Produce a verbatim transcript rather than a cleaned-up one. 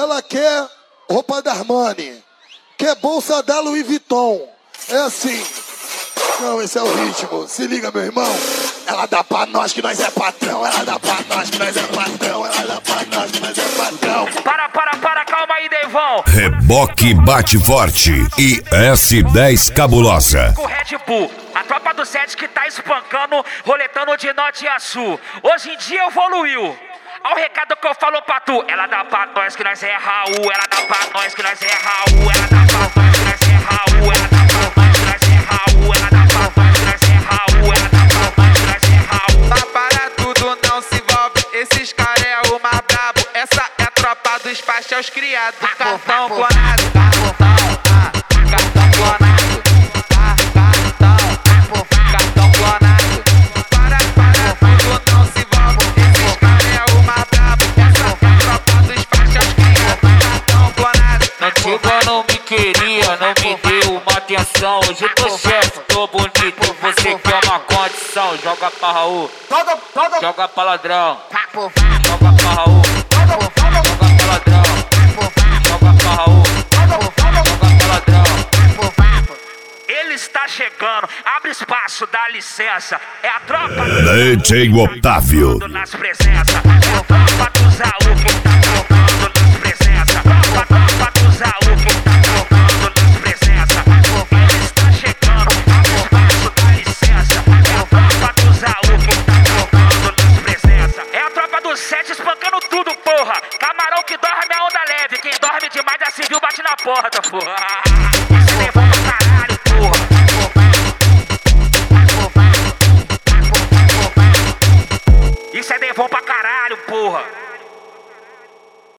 ela quer roupa da Armani, quer bolsa da Louis Vuitton. É assim. Não, esse é o ritmo. Se liga, meu irmão. Ela dá pra nós que nós é patrão. Ela dá pra nós que nós é patrão. Ela dá pra nós que nós é patrão. Para, para, para, calma aí, Deivão. Reboque bate forte e S dez cabulosa. Com Red Bull, a tropa do sete que tá espancando, roletando de norte a sul. Hoje em dia evoluiu. Olha o recado que eu falo pra tu. Ela dá pra nós que nós é Raul. Ela dá pra nós que nós é Raul. Ela dá pra nós que nós é Raul. Ela dá pra nós que nós é Raul. Ela dá pra nós que nós é Raul. Ela dá pra nós que nós é Raul. Mas para tudo não se envolve. Esses caras é o mais brabo. Essa é a tropa dos pastéis criados. Cartão clonado. Cartão clonado. Cartão clonado. Para, para tudo não se envolve. Esses caras é o mais brabo. Essa é a tropa dos pastéis criados. Cartão clonado. Antiga não me queria, não me deu uma atenção. Hoje tô chefe, tô bonito, você quer uma condição. Joga pra Raul, joga pra ladrão. Joga pra Raul, joga pra ladrão. Joga pra Raul, joga pra ladrão. Ele está chegando, abre espaço, dá licença. É a tropa D J Otávio. nas presenças. É a tropa do Zaú que tá trocando nas presenças. A tropa do Zaú que tá trocando nas presenças. Ele está chegando, abre espaço, dá licença. É a tropa do Zaú que tá trocando nas presenças. É a tropa do sete espancando tudo, porra. Camarão que dorme a onda leve. Quem dorme demais já se viu, bate na porta, porra.